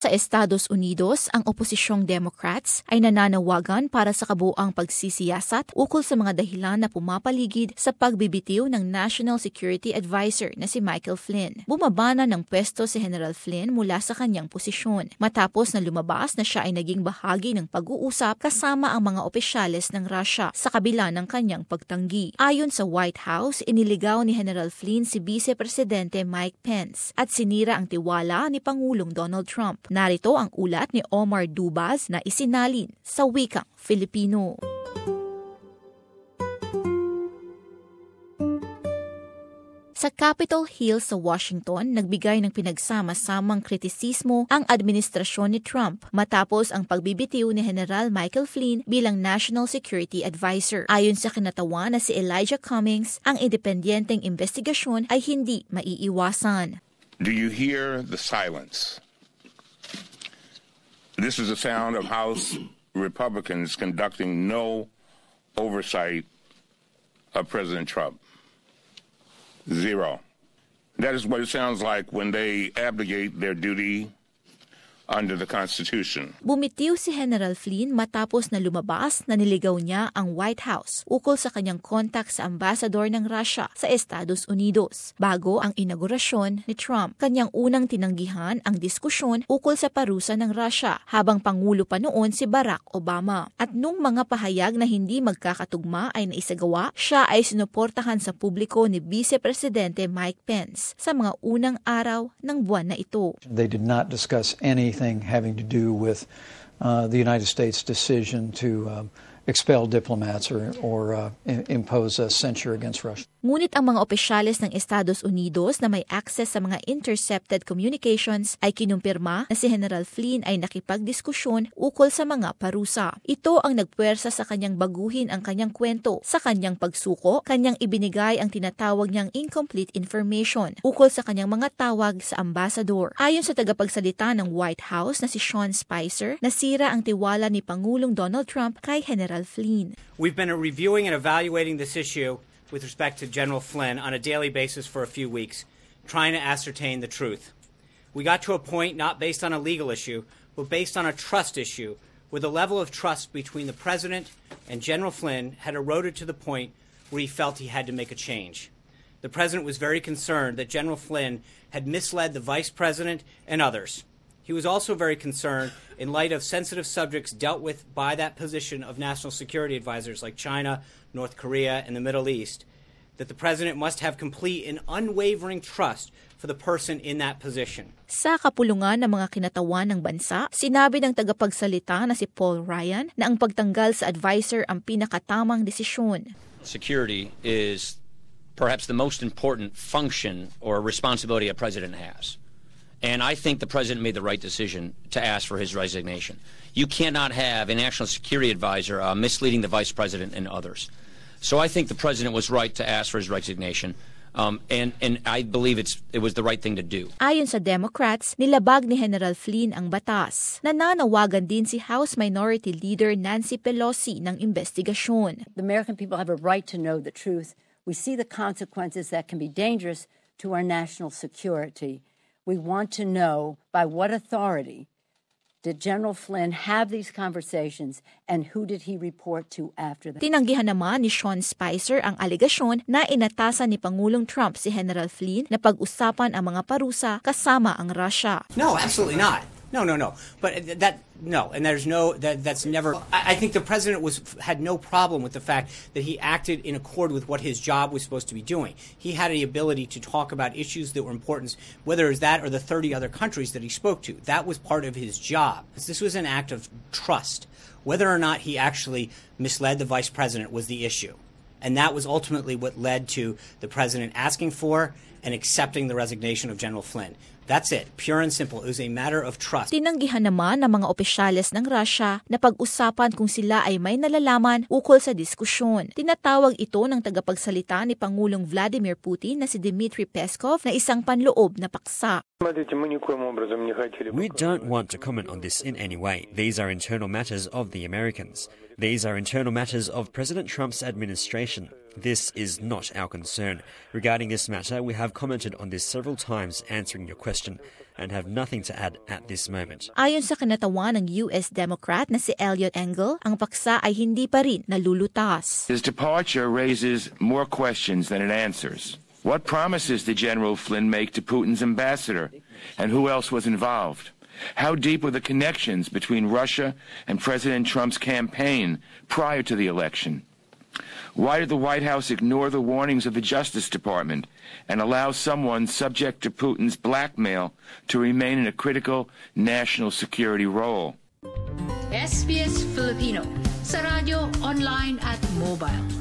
Sa Estados Unidos, ang oposisyong Democrats ay nananawagan para sa kabuuang pagsisiyasat ukol sa mga dahilan na pumapaligid sa pagbibitiw ng National Security Advisor na si Michael Flynn. Bumaba na ng pwesto si General Flynn mula sa kanyang posisyon matapos na lumabas na siya ay naging bahagi ng pag-uusap kasama ang mga opisyales ng Russia sa kabila ng kanyang pagtanggi. Ayon sa White House, iniligaw ni General Flynn si Vice Presidente Mike Pence at sinira ang tiwala ni Pangulong Donald Trump. Narito ang ulat ni Omar Dubaz na isinalin sa wikang Filipino. Sa Capitol Hill sa Washington, nagbigay ng pinagsama-samang kritisismo ang administrasyon ni Trump matapos ang pagbibitiw ni General Michael Flynn bilang National Security Advisor. Ayon sa kinatawan na si Elijah Cummings, ang independyenteng investigasyon ay hindi maiiwasan. Do you hear the silence? This is the sound of House Republicans conducting no oversight of President Trump. Zero. That is what it sounds like when they abdicate their duty under the Constitution. Bumitiw si General Flynn matapos na lumabas na niligaw niya ang White House ukol sa kanyang kontak sa ambasador ng Russia sa Estados Unidos. Bago ang inaugurasyon ni Trump, kanyang unang tinanggihan ang diskusyon ukol sa parusa ng Russia habang Pangulo pa noon si Barack Obama. At nung mga pahayag na hindi magkakatugma ay naisagawa, siya ay sinuportahan sa publiko ni Vice Presidente Mike Pence sa mga unang araw ng buwan na ito. They did not discuss anything having to do with the United States decision to expel diplomats or impose a censure against Russia. Ngunit ang mga opisyales ng Estados Unidos na may access sa mga intercepted communications ay kinumpirma na si General Flynn ay nakipagdiskusyon ukol sa mga parusa. Ito ang nagpuwersa sa kanyang baguhin ang kanyang kwento. Sa kanyang pagsuko, kanyang ibinigay ang tinatawag niyang incomplete information ukol sa kanyang mga tawag sa ambassador. Ayon sa tagapagsalita ng White House na si Sean Spicer, nasira ang tiwala ni Pangulong Donald Trump kay General Flynn. We've been reviewing and evaluating this issue with respect to General Flynn on a daily basis for a few weeks, trying to ascertain the truth. We got to a point not based on a legal issue, but based on a trust issue, where the level of trust between the President and General Flynn had eroded to the point where he felt he had to make a change. The President was very concerned that General Flynn had misled the Vice President and others. He was also very concerned in light of sensitive subjects dealt with by that position of national security advisors like China, North Korea, and the Middle East, that the President must have complete and unwavering trust for the person in that position. Sa kapulungan ng mga kinatawan ng bansa, sinabi ng tagapagsalita na si Paul Ryan na ang pagtanggal sa advisor ang pinakatamang desisyon. Security is perhaps the most important function or responsibility a president has. And I think the president made the right decision to ask for his resignation. You cannot have a national security advisor misleading the vice president and others. So I think the president was right to ask for his resignation. And I believe it was the right thing to do. Ayon sa Democrats, nilabag ni General Flynn ang batas. Nananawagan din si House Minority Leader Nancy Pelosi ng investigasyon. The American people have a right to know the truth. We see the consequences that can be dangerous to our national security. We want to know by what authority did General Flynn have these conversations and who did he report to after that? Tinanggihan naman ni Sean Spicer ang alegasyon na inatasan ni Pangulong Trump si General Flynn na pag-usapan ang mga parusa kasama ang Russia. No, absolutely not. No. But and there's that's never. I think the president had no problem with the fact that he acted in accord with what his job was supposed to be doing. He had the ability to talk about issues that were important, whether it was that or the 30 other countries that he spoke to. That was part of his job. This was an act of trust. Whether or not he actually misled the vice president was the issue. And that was ultimately what led to the president asking for and accepting the resignation of General Flynn. That's it. Pure and simple. It was a matter of trust. Tinanggihan naman ng mga opisyales ng Russia na pag-usapan kung sila ay may nalalaman ukol sa diskusyon. Tinatawag ito ng tagapagsalita ni Pangulong Vladimir Putin na si Dmitry Peskov na isang panloob na paksa. We don't want to comment on this in any way. These are internal matters of the Americans. These are internal matters of President Trump's administration. This is not our concern. Regarding this matter, we have commented on this several times answering your question and have nothing to add at this moment. Ayon sa kinatawan ng US Democrat na si Eliot Engel, ang paksa ay hindi pa rin nalulutas. His departure raises more questions than it answers. What promises did General Flynn make to Putin's ambassador? And who else was involved? How deep were the connections between Russia and President Trump's campaign prior to the election? Why did the White House ignore the warnings of the Justice Department and allow someone subject to Putin's blackmail to remain in a critical national security role? SBS Filipino, sa radyo, online at mobile.